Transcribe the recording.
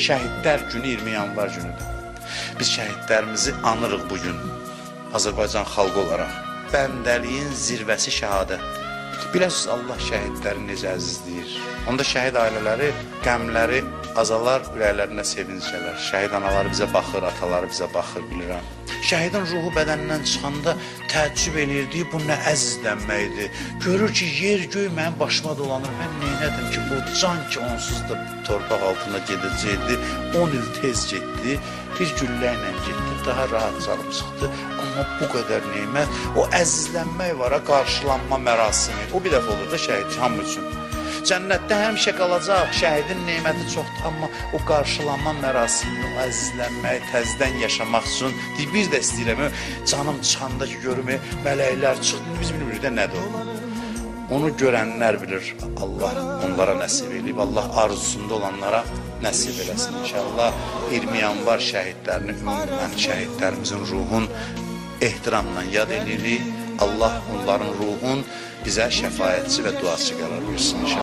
Şəhidlər günü 20 yanvar günüdür. Biz şəhidlərimizi anırıq bugün Azərbaycan xalqı olaraq. Bəndəliyin zirvəsi şəhadətdir. Biləsiniz, Allah şəhidləri necə əzizləyir. Onda şəhid ailələri, qəmləri azalar, ürəklərində sevinç gələr. Şəhid anaları bizə baxır, ataları bizə baxır, bilirəm. Şəhidin ruhu bədənindən çıxanda təəccüb eləyirdi, bu nə əzizlənməkdir. Görür ki, yer göy mənim başıma dolanır, mən neynədim ki, bu can ki onsuz da torpaq altında gedəcəkdi, 10 il tez getdi, bir güllə ilə getdi, daha rahat çalıb çıxdı. Amma bu qədər neymət, o əzizlənmək var, qarşılanma mərasimi, o bir dəfə olur da şəhid hamı üçün. Cənnətdə həmişə qalacaq, şəhidin neyməti çoxdur, amma o qarşılanma mərasimini, o əzizlənmək, təzdən yaşamaq üçün bir də istəyirəm, canım çıxanda ki, görüm, mələklər çıxdı, biz bilmirik də nədir o. Onu görənlər bilir, Allah onlara nəsib edib, Allah arzusunda olanlara nəsib eləsin. İnşallah 20 yanvar şəhidlərini, ümumən şəhidlərimizin ruhun ehtiramla yad edirik. Allah onların ruhun bizə şəfaətçi və duaçı qərar versin inşallah.